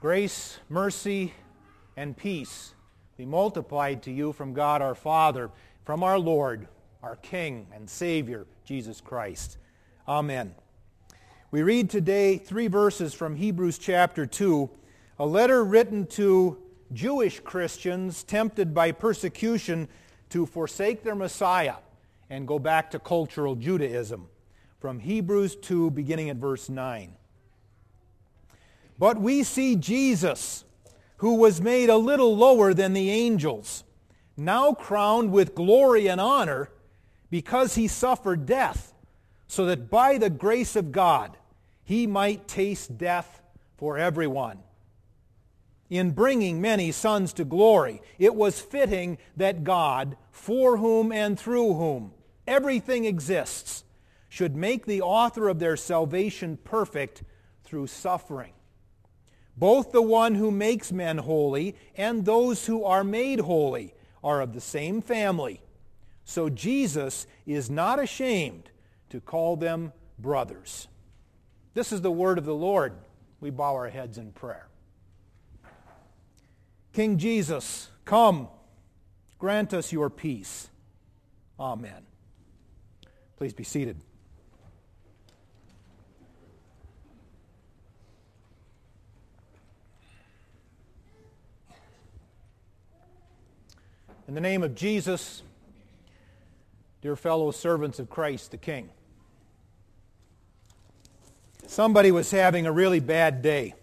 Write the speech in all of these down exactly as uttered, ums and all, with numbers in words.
Grace, mercy, and peace be multiplied to you from God our Father, from our Lord, our King and Savior, Jesus Christ. Amen. We read today three verses from Hebrews chapter two, a letter written to Jewish Christians tempted by persecution to forsake their Messiah and go back to cultural Judaism. From Hebrews two, beginning at verse nine. But we see Jesus, who was made a little lower than the angels, now crowned with glory and honor because he suffered death, so that by the grace of God he might taste death for everyone. In bringing many sons to glory, it was fitting that God, for whom and through whom everything exists, should make the author of their salvation perfect through suffering. Both the one who makes men holy and those who are made holy are of the same family. So Jesus is not ashamed to call them brothers. This is the word of the Lord. We bow our heads in prayer. King Jesus, come, grant us your peace. Amen. Please be seated. In the name of Jesus, dear fellow servants of Christ the King, somebody was having a really bad day.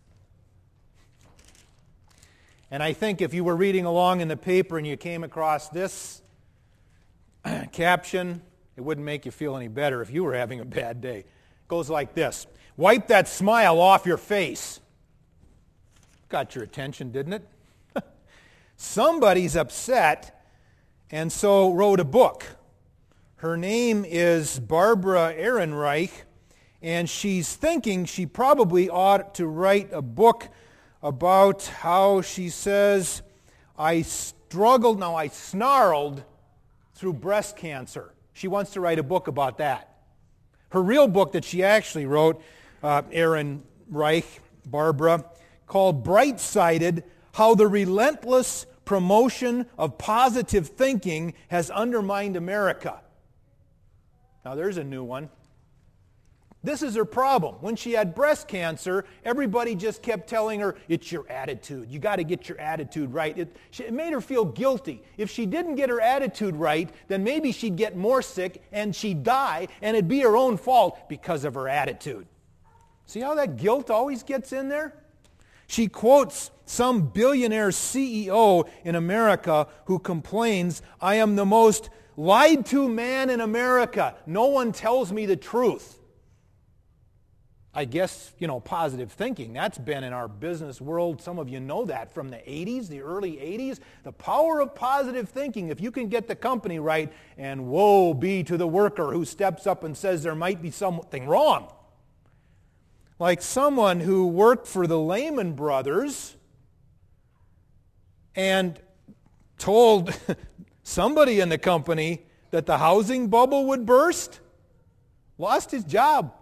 And I think if you were reading along in the paper and you came across this caption, it wouldn't make you feel any better if you were having a bad day. It goes like this: wipe that smile off your face. Got your attention, didn't it? Somebody's upset and so wrote a book. Her name is Barbara Ehrenreich, and she's thinking she probably ought to write a book about how she says, I struggled, now I snarled through breast cancer. She wants to write a book about that. Her real book that she actually wrote, uh, Ehrenreich, Barbara, called Bright-Sided, How the Relentless Promotion of Positive Thinking Has Undermined America. Now there's a new one. This is her problem. When she had breast cancer, everybody just kept telling her, it's your attitude. You got to get your attitude right. It, she, it made her feel guilty. If she didn't get her attitude right, then maybe she'd get more sick and she'd die, and it'd be her own fault because of her attitude. See how that guilt always gets in there? She quotes some billionaire C E O in America who complains, I am the most lied to man in America. No one tells me the truth. I guess, you know, positive thinking, that's been in our business world. Some of you know that from the eighties, the early eighties. The power of positive thinking, if you can get the company right, and woe be to the worker who steps up and says there might be something wrong. Like someone who worked for the Lehman Brothers and told somebody in the company that the housing bubble would burst, lost his job.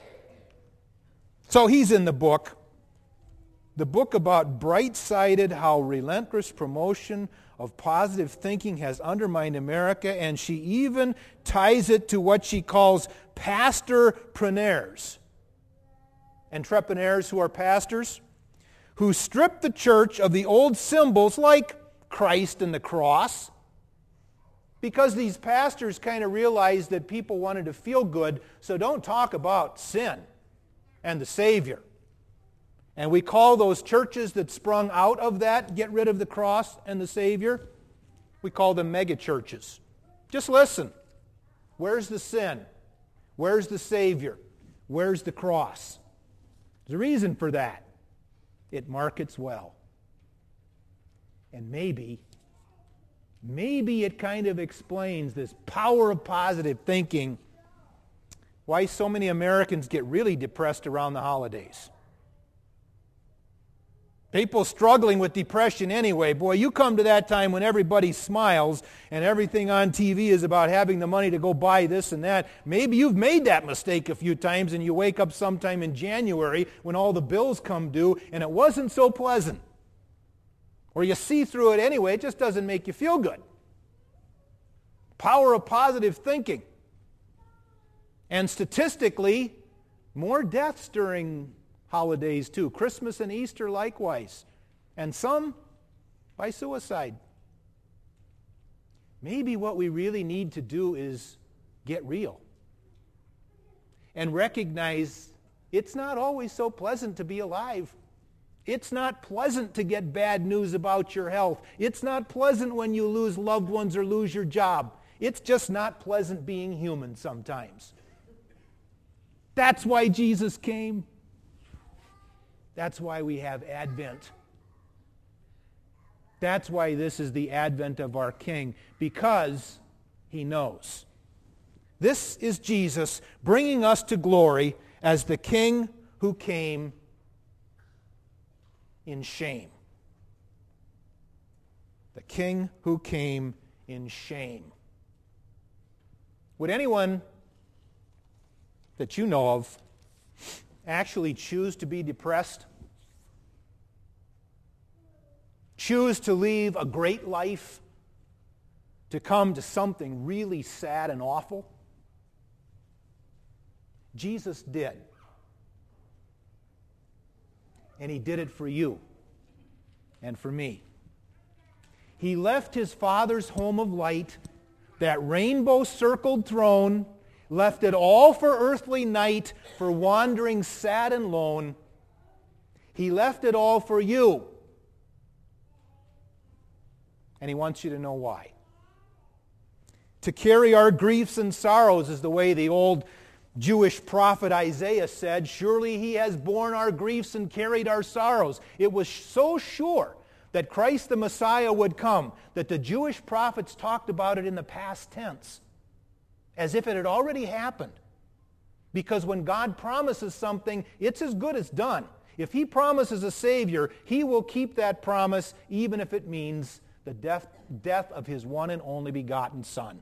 So he's in the book, the book about Bright-Sided, How Relentless Promotion of Positive Thinking Has Undermined America, and she even ties it to what she calls pastorpreneurs. Entrepreneurs who are pastors, who strip the church of the old symbols like Christ and the cross, because these pastors kind of realized that people wanted to feel good, so don't talk about sin and the Savior. And we call those churches that sprung out of that, get rid of the cross and the Savior, we call them mega churches. Just listen. Where's the sin? Where's the Savior? Where's the cross? There's a reason for that. It markets well. And maybe, maybe it kind of explains this power of positive thinking, why so many Americans get really depressed around the holidays. People struggling with depression anyway. Boy, you come to that time when everybody smiles and everything on T V is about having the money to go buy this and that. Maybe you've made that mistake a few times and you wake up sometime in January when all the bills come due and it wasn't so pleasant. Or you see through it anyway, it just doesn't make you feel good. Power of positive thinking. And statistically, more deaths during holidays too. Christmas and Easter likewise. And some by suicide. Maybe what we really need to do is get real. And recognize it's not always so pleasant to be alive. It's not pleasant to get bad news about your health. It's not pleasant when you lose loved ones or lose your job. It's just not pleasant being human sometimes. That's why Jesus came. That's why we have Advent. That's why this is the advent of our King, because he knows. This is Jesus bringing us to glory as the King who came in shame. The King who came in shame. Would anyone that you know of actually choose to be depressed? Choose to leave a great life to come to something really sad and awful? Jesus did. And he did it for you and for me. He left his Father's home of light, that rainbow-circled throne, left it all for earthly night, for wandering sad and lone. He left it all for you. And he wants you to know why. To carry our griefs and sorrows is the way the old Jewish prophet Isaiah said, surely he has borne our griefs and carried our sorrows. It was so sure that Christ the Messiah would come that the Jewish prophets talked about it in the past tense, as if it had already happened. Because when God promises something, it's as good as done. If he promises a Savior, he will keep that promise, even if it means the death, death of his one and only begotten Son.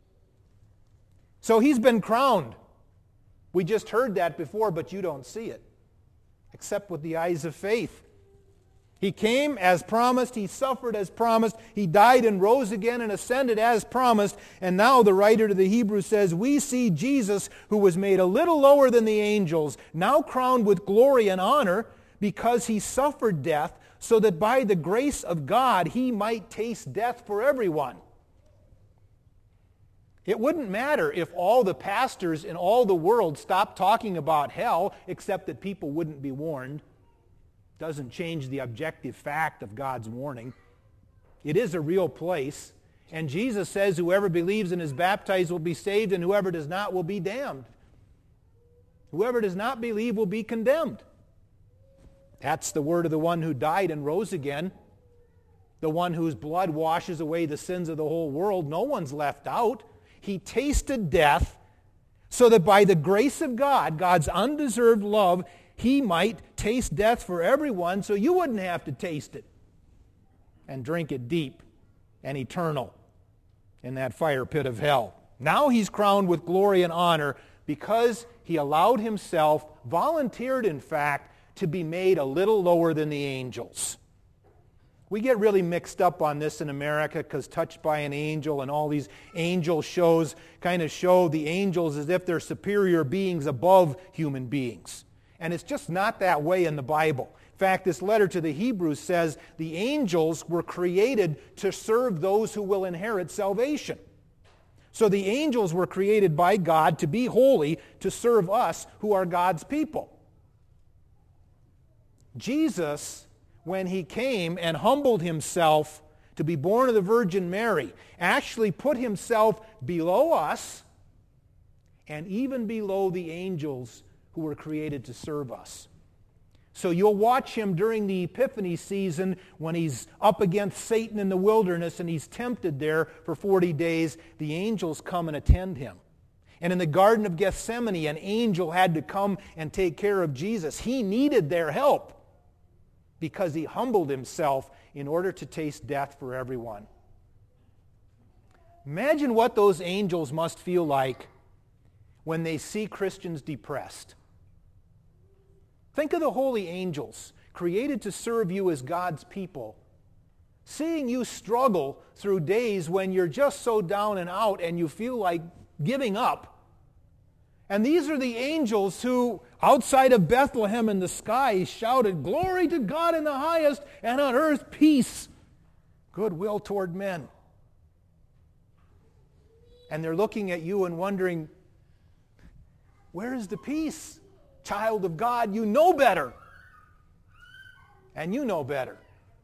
So he's been crowned. We just heard that before, but you don't see it, except with the eyes of faith. He came as promised, he suffered as promised, he died and rose again and ascended as promised, and now the writer to the Hebrews says, we see Jesus, who was made a little lower than the angels, now crowned with glory and honor because he suffered death, so that by the grace of God he might taste death for everyone. It wouldn't matter if all the pastors in all the world stopped talking about hell, except that people wouldn't be warned. Doesn't change the objective fact of God's warning. It is a real place. And Jesus says whoever believes and is baptized will be saved, and whoever does not will be damned. Whoever does not believe will be condemned. That's the word of the one who died and rose again. The one whose blood washes away the sins of the whole world. No one's left out. He tasted death so that by the grace of God, God's undeserved love, he might taste death for everyone, so you wouldn't have to taste it and drink it deep and eternal in that fire pit of hell. Now he's crowned with glory and honor because he allowed himself, volunteered in fact, to be made a little lower than the angels. We get really mixed up on this in America because Touched by an Angel and all these angel shows kind of show the angels as if they're superior beings above human beings. And it's just not that way in the Bible. In fact, this letter to the Hebrews says the angels were created to serve those who will inherit salvation. So the angels were created by God to be holy, to serve us who are God's people. Jesus, when he came and humbled himself to be born of the Virgin Mary, actually put himself below us and even below the angels who were created to serve us. So you'll watch him during the Epiphany season when he's up against Satan in the wilderness and he's tempted there for forty days. The angels come and attend him. And in the Garden of Gethsemane, an angel had to come and take care of Jesus. He needed their help. because he humbled himself in order to taste death for everyone. Imagine what those angels must feel like when they see Christians depressed. Think of the holy angels created to serve you as God's people, seeing you struggle through days when you're just so down and out and you feel like giving up. And these are the angels who, outside of Bethlehem in the sky, shouted, "Glory to God in the highest, and on earth peace, goodwill toward men." And they're looking at you and wondering, where is the peace? Child of God, you know better. And you know better.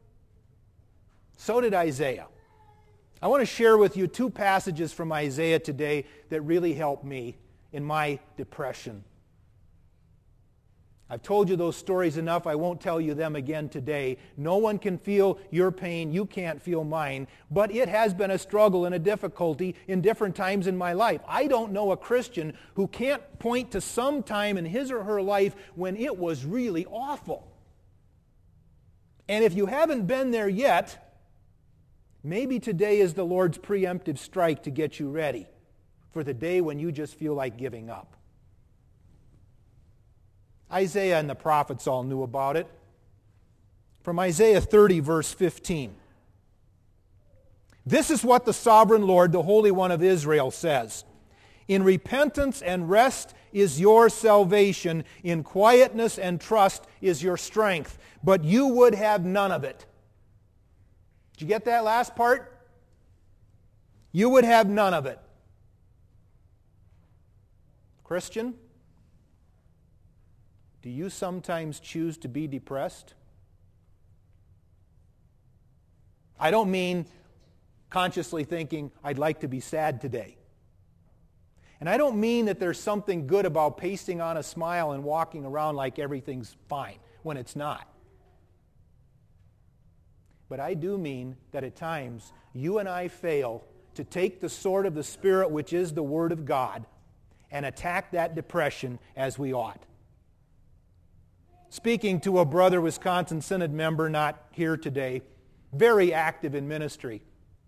So did Isaiah. I want to share with you two passages from Isaiah today that really helped me in my depression. I've told you those stories enough. I won't tell you them again today. No one can feel your pain. You can't feel mine. But it has been a struggle and a difficulty in different times in my life. I don't know a Christian who can't point to some time in his or her life when it was really awful. And if you haven't been there yet, maybe today is the Lord's preemptive strike to get you ready for the day when you just feel like giving up. Isaiah and the prophets all knew about it. From Isaiah thirty, verse fifteen. This is what the sovereign Lord, the Holy One of Israel, says. In repentance and rest is your salvation. In quietness and trust is your strength. But you would have none of it. Did you get that last part? You would have none of it. Christian, do you sometimes choose to be depressed? I don't mean consciously thinking, I'd like to be sad today. And I don't mean that there's something good about pasting on a smile and walking around like everything's fine when it's not. But I do mean that at times you and I fail to take the sword of the Spirit, which is the Word of God, and attack that depression as we ought. Speaking to a brother Wisconsin Synod member, not here today, very active in ministry,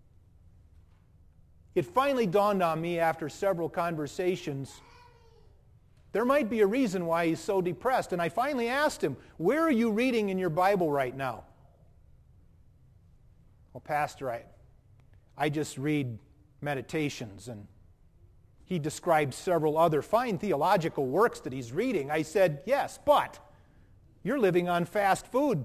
it finally dawned on me after several conversations, there might be a reason why he's so depressed. And I finally asked him, where are you reading in your Bible right now? Well, Pastor, I, I just read Meditations. And he described several other fine theological works that he's reading. I said, yes, but you're living on fast food.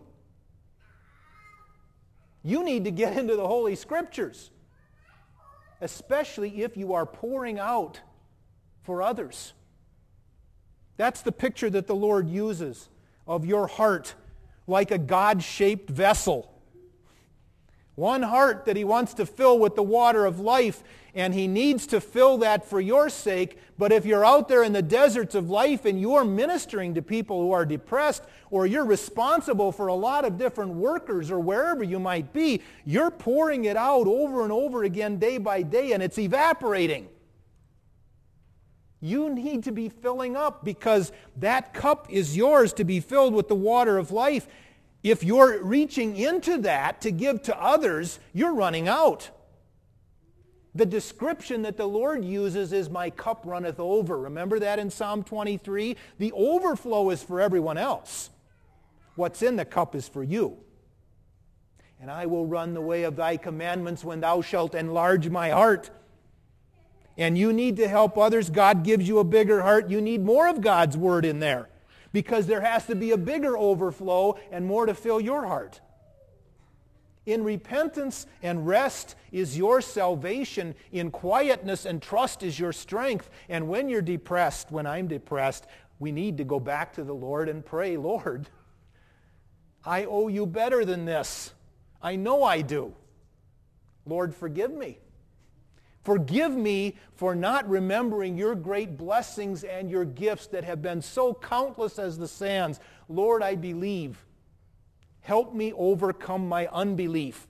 You need to get into the Holy Scriptures, especially if you are pouring out for others. That's the picture that the Lord uses of your heart like a God-shaped vessel. One heart that he wants to fill with the water of life, and he needs to fill that for your sake. But if you're out there in the deserts of life and you're ministering to people who are depressed, or you're responsible for a lot of different workers or wherever you might be, you're pouring it out over and over again day by day, and it's evaporating. You need to be filling up, because that cup is yours to be filled with the water of life. If you're reaching into that to give to others, you're running out. The description that the Lord uses is, my cup runneth over. Remember that in Psalm twenty-three? The overflow is for everyone else. What's in the cup is for you. And I will run the way of thy commandments when thou shalt enlarge my heart. And you need to help others. God gives you a bigger heart. You need more of God's word in there, because there has to be a bigger overflow and more to fill your heart. In repentance and rest is your salvation. In quietness and trust is your strength. And when you're depressed, when I'm depressed, we need to go back to the Lord and pray, Lord, I owe you better than this. I know I do. Lord, forgive me. Forgive me for not remembering your great blessings and your gifts that have been so countless as the sands. Lord, I believe. Help me overcome my unbelief.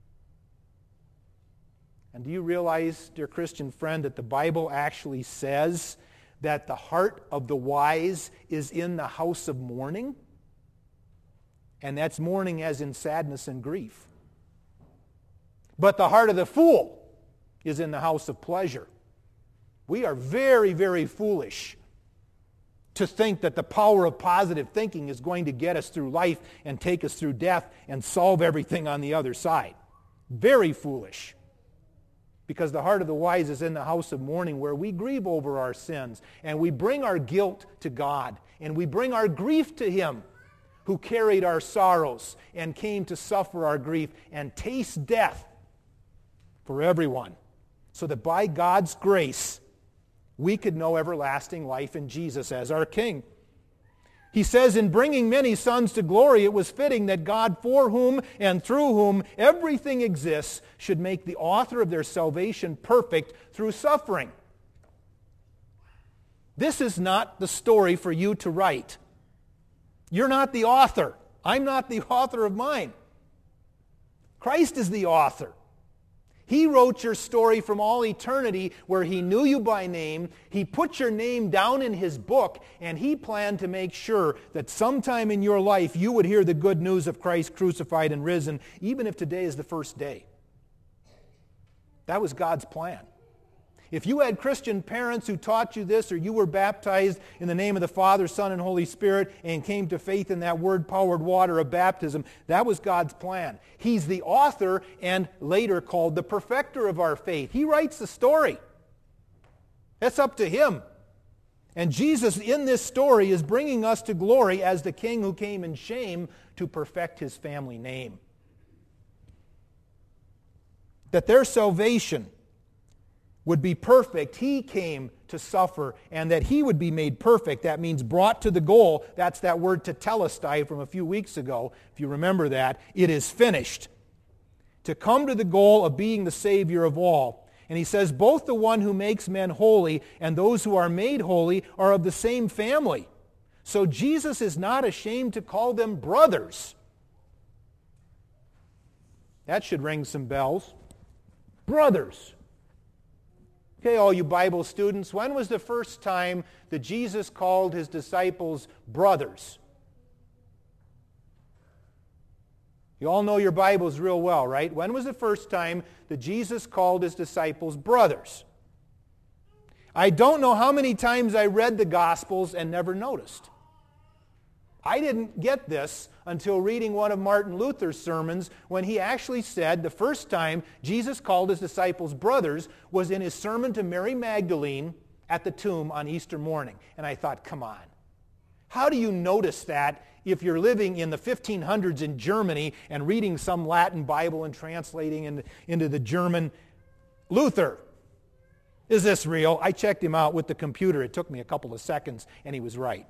And do you realize, dear Christian friend, that the Bible actually says that the heart of the wise is in the house of mourning? And that's mourning as in sadness and grief. But the heart of the fool is in the house of pleasure. We are very, very foolish to think that the power of positive thinking is going to get us through life and take us through death and solve everything on the other side. Very foolish. Because the heart of the wise is in the house of mourning, where we grieve over our sins and we bring our guilt to God and we bring our grief to Him who carried our sorrows and came to suffer our grief and taste death for everyone, so that by God's grace we could know everlasting life in Jesus as our King. He says, in bringing many sons to glory, it was fitting that God, for whom and through whom everything exists, should make the author of their salvation perfect through suffering. This is not the story for you to write. You're not the author. I'm not the author of mine. Christ is the author. He wrote your story from all eternity, where He knew you by name. He put your name down in His book, and He planned to make sure that sometime in your life you would hear the good news of Christ crucified and risen, even if today is the first day. That was God's plan. If you had Christian parents who taught you this, or you were baptized in the name of the Father, Son, and Holy Spirit and came to faith in that word-powered water of baptism, that was God's plan. He's the author and later called the perfecter of our faith. He writes the story. That's up to Him. And Jesus in this story is bringing us to glory as the King who came in shame to perfect His family name. That their salvation would be perfect, He came to suffer, and that He would be made perfect. That means brought to the goal. That's that word tetelestai from a few weeks ago, if you remember that. It is finished. To come to the goal of being the Savior of all. And He says, both the one who makes men holy and those who are made holy are of the same family. So Jesus is not ashamed to call them brothers. That should ring some bells. Brothers. Okay, all you Bible students, when was the first time that Jesus called His disciples brothers? You all know your Bibles real well, right? When was the first time that Jesus called His disciples brothers? I don't know how many times I read the Gospels and never noticed. I didn't get this until reading one of Martin Luther's sermons, when he actually said the first time Jesus called His disciples brothers was in His sermon to Mary Magdalene at the tomb on Easter morning. And I thought, come on. How do you notice that if you're living in the fifteen hundreds in Germany and reading some Latin Bible and translating in, into the German? Luther, is this real? I checked him out with the computer. It took me a couple of seconds, and he was right.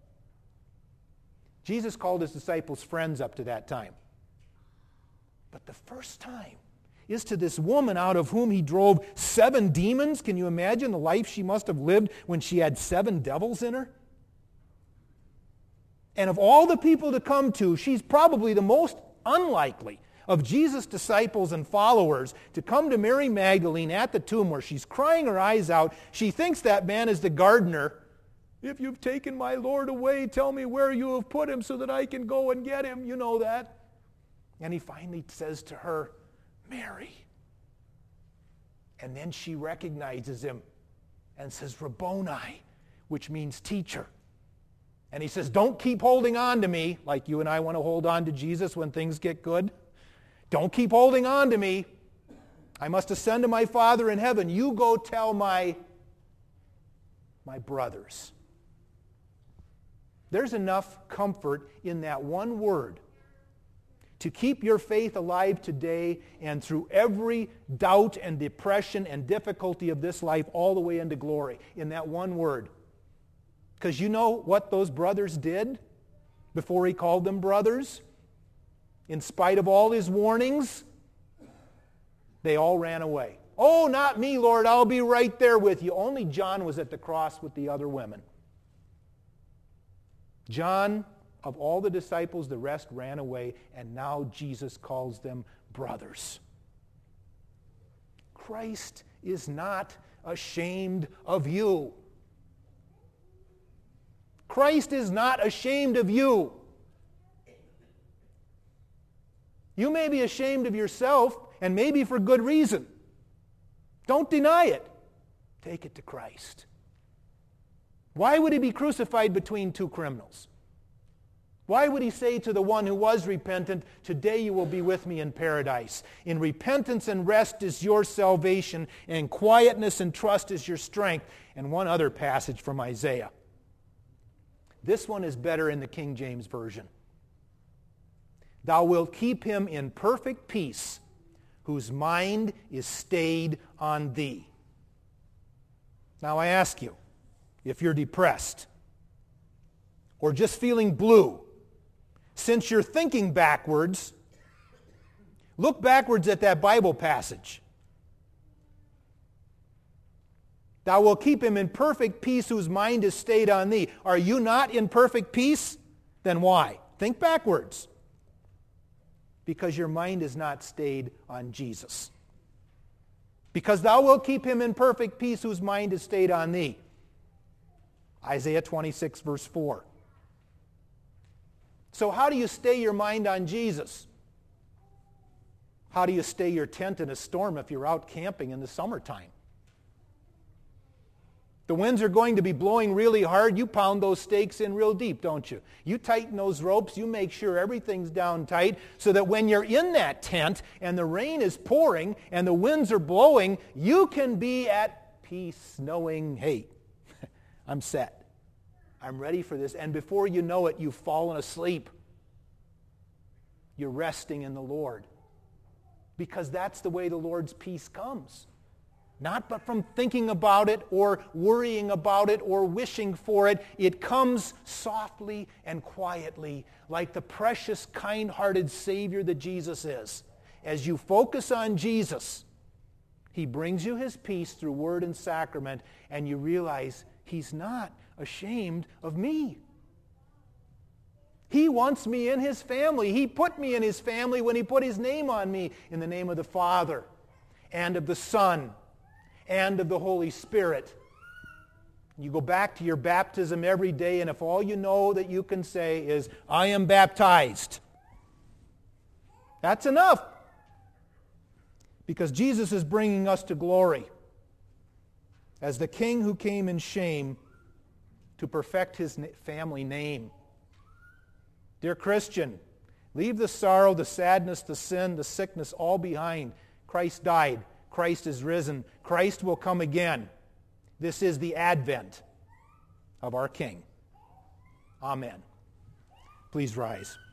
Jesus called His disciples friends up to that time. But the first time is to this woman out of whom He drove seven demons. Can you imagine the life she must have lived when she had seven devils in her? And of all the people to come to, she's probably the most unlikely of Jesus' disciples and followers to come to Mary Magdalene at the tomb where she's crying her eyes out. She thinks that man is the gardener. If you've taken my Lord away, tell me where you have put Him so that I can go and get Him. You know that. And He finally says to her, Mary. And then she recognizes Him and says, Rabboni, which means teacher. And He says, don't keep holding on to me like you and I want to hold on to Jesus when things get good. Don't keep holding on to me. I must ascend to my Father in heaven. You go tell my, my brothers. There's enough comfort in that one word to keep your faith alive today and through every doubt and depression and difficulty of this life all the way into glory, in that one word. Because you know what those brothers did before He called them brothers? In spite of all His warnings, they all ran away. Oh, not me, Lord, I'll be right there with you. Only John was at the cross with the other women. John, of all the disciples, the rest ran away, and now Jesus calls them brothers. Christ is not ashamed of you. Christ is not ashamed of you. You may be ashamed of yourself, and maybe for good reason. Don't deny it. Take it to Christ. Why would he be crucified between two criminals? Why would he say to the one who was repentant, today you will be with me in paradise? In repentance and rest is your salvation, and quietness and trust is your strength. And one other passage from Isaiah. This one is better in the King James Version. Thou wilt keep him in perfect peace, whose mind is stayed on thee. Now I ask you, if you're depressed, or just feeling blue, since you're thinking backwards, look backwards at that Bible passage. Thou wilt keep him in perfect peace whose mind is stayed on thee. Are you not in perfect peace? Then why? Think backwards. Because your mind is not stayed on Jesus. Because thou wilt keep him in perfect peace whose mind is stayed on thee. Isaiah twenty-six, verse four. So how do you stay your mind on Jesus? How do you stay your tent in a storm if you're out camping in the summertime? The winds are going to be blowing really hard. You pound those stakes in real deep, don't you? You tighten those ropes. You make sure everything's down tight so that when you're in that tent and the rain is pouring and the winds are blowing, you can be at peace knowing, hey, I'm set. I'm ready for this. And before you know it, you've fallen asleep. You're resting in the Lord. Because that's the way the Lord's peace comes. Not but from thinking about it or worrying about it or wishing for it. It comes softly and quietly, like the precious, kind-hearted Savior that Jesus is. As you focus on Jesus, he brings you his peace through word and sacrament, and you realize he's not ashamed of me. He wants me in his family. He put me in his family when he put his name on me, in the name of the Father and of the Son and of the Holy Spirit. You go back to your baptism every day, and if all you know that you can say is, I am baptized, that's enough. Because Jesus is bringing us to glory as the King who came in shame to perfect his family name. Dear Christian, leave the sorrow, the sadness, the sin, the sickness all behind. Christ died. Christ is risen. Christ will come again. This is the advent of our King. Amen. Please rise.